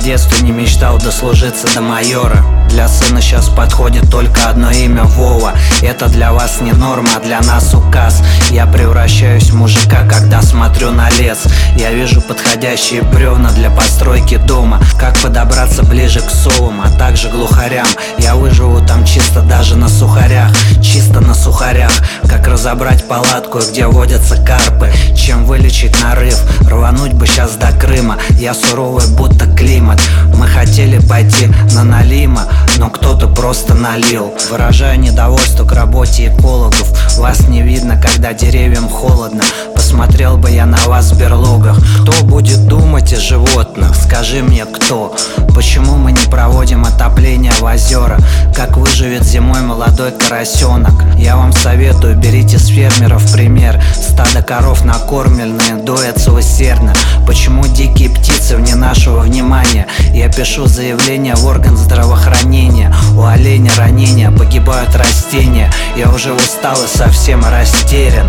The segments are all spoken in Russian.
детстве не мечтал дослужиться до майора. Для сына сейчас подходит только одно имя — Вова. Это для вас не норма, а для нас указ. Я превращаюсь в мужика, когда смотрю на лес. Я вижу подходящие бревна для постройки дома. Как подобраться ближе к совам, а также глухарям. Я выживу там чисто даже на сухарях. Чисто на сухарях. Как разобрать палатку, где водятся карпы. Чем вылечить нарыв, рвануть бы сейчас до Крыма. Я суровый, будто климат. Мы хотели пойти на Налима, но кто-то просто налил. Выражаю недовольство к работе экологов. Вас не видно, когда деревьям холодно. Посмотрел бы я на вас в берлогах. Кто будет думать о животных? Скажи мне, кто? Почему мы не проводим отопление в озера? Как выживет зимой молодой поросенок? Я вам советую, берите с фермеров пример. Стадо коров накормленные доятся усердно. Почему дикие птицы вне нашего внимания? Я пишу заявление в орган здравоохранения. У оленя ранения, погибают растения. Я уже устал и совсем растерян.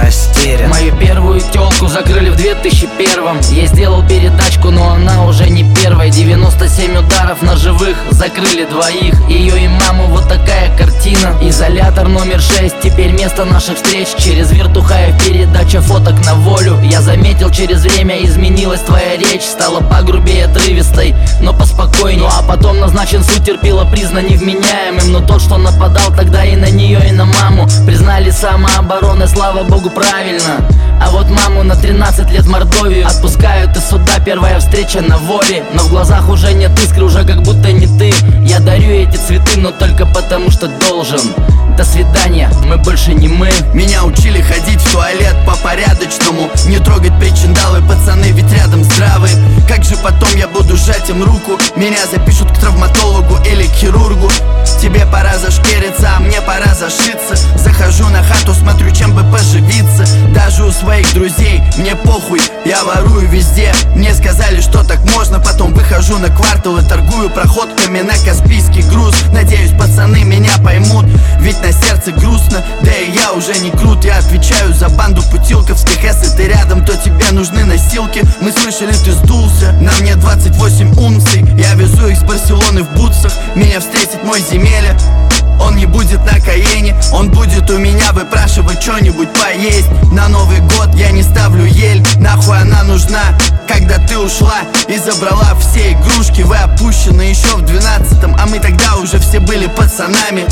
Мою первую тёлку закрыли в 2001-м. Я сделал передачку, но она уже не первая. 97 ударов ножевых, закрыли двоих, ее и маму. Вот такая картина. Изолятор номер 6, теперь место наших встреч. Через Вертухаев передача фоток на волю. Я заметил, через время изменилась твоя речь. Стала погрубее, отрывистой, но поспокойней. Ну а потом назначен суд, терпила, признан невменяемым. Но тот, что нападал тогда и на нее, и на маму, признали самообороной, слава богу, правильно. А вот маму на 13 лет в Мордовию отпускают из суда, первая встреча на воле. Но в глазах уже нет искры, уже как будто не ты. Я дарю эти цветы, но только потому, что должен. До свидания, мы больше не мы. Меня учили ходить в туалет по-порядочному, не трогать причиндалы, пацаны ведь рядом здравые. Как же потом я буду жать им руку? Меня запишут к травматологу или к хирургу. Тебе пора зашкериться, а мне пора зашиться. Захожу на хату, смотрю, чем бы поживиться. Даже у своих друзей мне похуй, я ворую везде. Мне сказали, что так можно, потом выхожу на квартал и торгую проходками на Каспийский груз. Надеюсь, пацаны меня поймут, ведь на сердце грустно. Да и я уже не крут, я отвечаю за банду путилковских. Если ты рядом, то тебе нужны носилки. Мы слышали, ты сдулся, на мне 28 унций. Я везу их с Барселоны в бутсах. Меня встретит мой земеля. Он не будет на Каене, он будет у меня выпрашивать что-нибудь поесть. На Новый год я не ставлю ель, нахуй она нужна, когда ты ушла и забрала все игрушки. Вы опущены еще в 12-м, а мы тогда уже все были пацанами.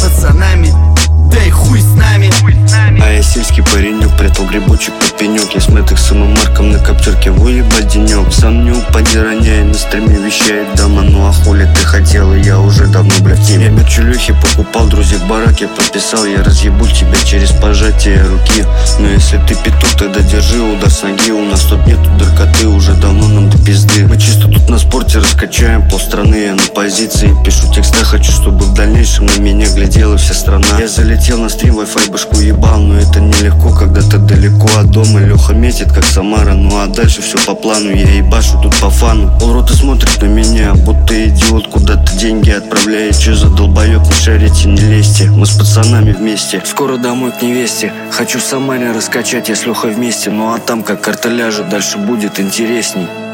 Да и хуй с нами. А я сельский паренек, прятал грибочек под пенек. Я с Мэтексом и Марком на коптерке выебать денек. Сам не упади, роняя, на стриме вещает дама. Ну а хули ты хотела, я уже давно, бля, в теме. Я мерч у Лехи покупал, друзей в бараке подписал. Я разъебу тебя через пожатие руки. Но если ты петух, тогда держи удар с ноги. У нас тут нету наркоты, уже давно нам до пизды. Мы чисто тут на спорте раскачаем полстраны. Я на позиции пишу текста, хочу, чтобы в дальнейшем на меня глядела вся страна. Я залетел на стрим, Wi-Fi башку ебал, но это нелегко, когда ты далеко от дома. Леха метит, как Самара, ну а дальше все по плану. Я ебашу тут по фану. Полрота смотрит на меня, будто идиот, куда-то деньги отправляет. Че за долбоёб, не шарите, не лезьте. Мы с пацанами вместе, скоро домой к невесте. Хочу в Самаре раскачать, я с Лехой вместе. Ну а там как карта ляжет, дальше будет интересней.